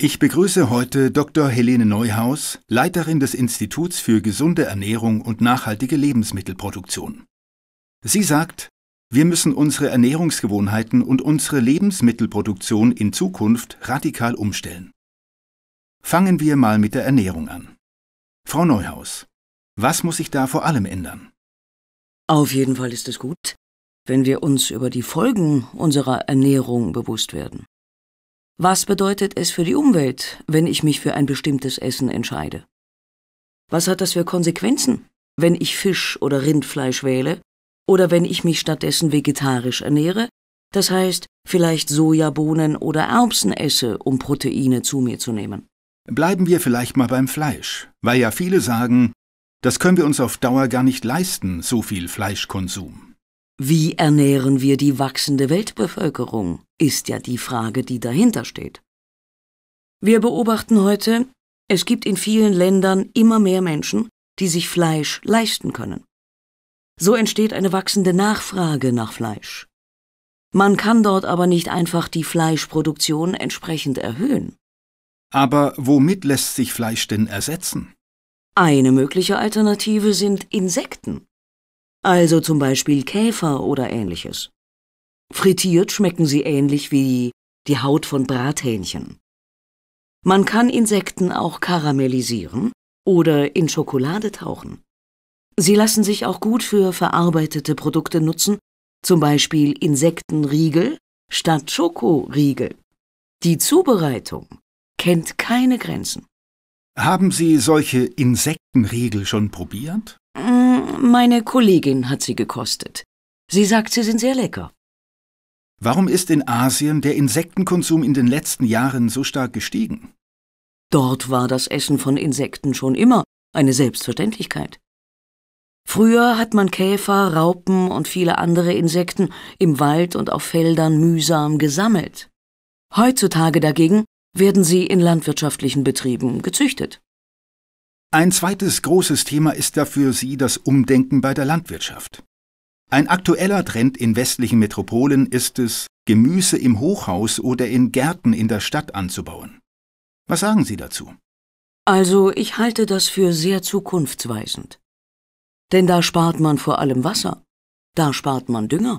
Ich begrüße heute Dr. Helene Neuhaus, Leiterin des Instituts für gesunde Ernährung und nachhaltige Lebensmittelproduktion. Sie sagt, wir müssen unsere Ernährungsgewohnheiten und unsere Lebensmittelproduktion in Zukunft radikal umstellen. Fangen wir mal mit der Ernährung an. Frau Neuhaus, was muss sich da vor allem ändern? Auf jeden Fall ist es gut, wenn wir uns über die Folgen unserer Ernährung bewusst werden. Was bedeutet es für die Umwelt, wenn ich mich für ein bestimmtes Essen entscheide? Was hat das für Konsequenzen, wenn ich Fisch oder Rindfleisch wähle oder wenn ich mich stattdessen vegetarisch ernähre, das heißt vielleicht Sojabohnen oder Erbsen esse, um Proteine zu mir zu nehmen? Bleiben wir vielleicht mal beim Fleisch, weil ja viele sagen, das können wir uns auf Dauer gar nicht leisten, so viel Fleischkonsum. Wie ernähren wir die wachsende Weltbevölkerung, ist ja die Frage, die dahinter steht. Wir beobachten heute, es gibt in vielen Ländern immer mehr Menschen, die sich Fleisch leisten können. So entsteht eine wachsende Nachfrage nach Fleisch. Man kann dort aber nicht einfach die Fleischproduktion entsprechend erhöhen. Aber womit lässt sich Fleisch denn ersetzen? Eine mögliche Alternative sind Insekten. Also zum Beispiel Käfer oder Ähnliches. Frittiert schmecken sie ähnlich wie die Haut von Brathähnchen. Man kann Insekten auch karamellisieren oder in Schokolade tauchen. Sie lassen sich auch gut für verarbeitete Produkte nutzen, zum Beispiel Insektenriegel statt Schokoriegel. Die Zubereitung kennt keine Grenzen. Haben Sie solche Insektenriegel schon probiert? Meine Kollegin hat sie gekostet. Sie sagt, sie sind sehr lecker. Warum ist in Asien der Insektenkonsum in den letzten Jahren so stark gestiegen? Dort war das Essen von Insekten schon immer eine Selbstverständlichkeit. Früher hat man Käfer, Raupen und viele andere Insekten im Wald und auf Feldern mühsam gesammelt. Heutzutage dagegen werden sie in landwirtschaftlichen Betrieben gezüchtet. Ein zweites großes Thema ist da für Sie das Umdenken bei der Landwirtschaft. Ein aktueller Trend in westlichen Metropolen ist es, Gemüse im Hochhaus oder in Gärten in der Stadt anzubauen. Was sagen Sie dazu? Also, ich halte das für sehr zukunftsweisend. Denn da spart man vor allem Wasser, da spart man Dünger.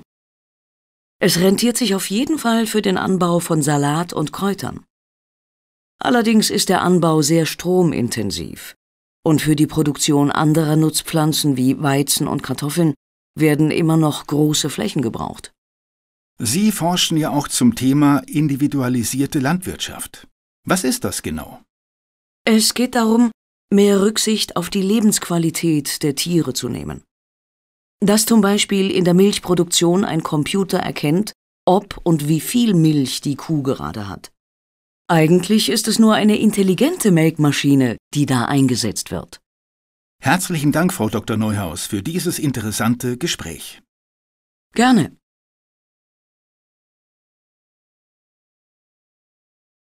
Es rentiert sich auf jeden Fall für den Anbau von Salat und Kräutern. Allerdings ist der Anbau sehr stromintensiv. Und für die Produktion anderer Nutzpflanzen wie Weizen und Kartoffeln werden immer noch große Flächen gebraucht. Sie forschen ja auch zum Thema individualisierte Landwirtschaft. Was ist das genau? Es geht darum, mehr Rücksicht auf die Lebensqualität der Tiere zu nehmen. Dass zum Beispiel in der Milchproduktion ein Computer erkennt, ob und wie viel Milch die Kuh gerade hat. Eigentlich ist es nur eine intelligente Melkmaschine, die da eingesetzt wird. Herzlichen Dank, Frau Dr. Neuhaus, für dieses interessante Gespräch. Gerne.